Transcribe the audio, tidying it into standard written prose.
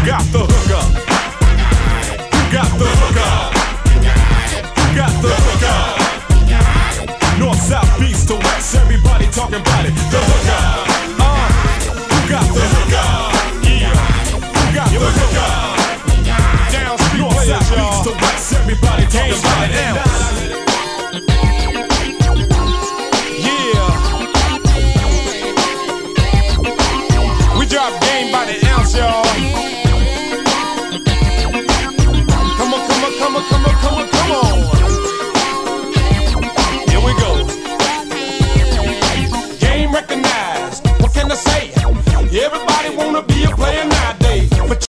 got the hookup? Who got the hookup? Who got the hookup? North, south, east to west, everybody talking about it. The hookup. Who got the hookup? Yeah. Who got the hookup? Down street North, players, south, y'all. East to west, everybody talking about it. Yeah. We drop game by the ounce, y'all. Come on, come on, come on, come on, come on, come on.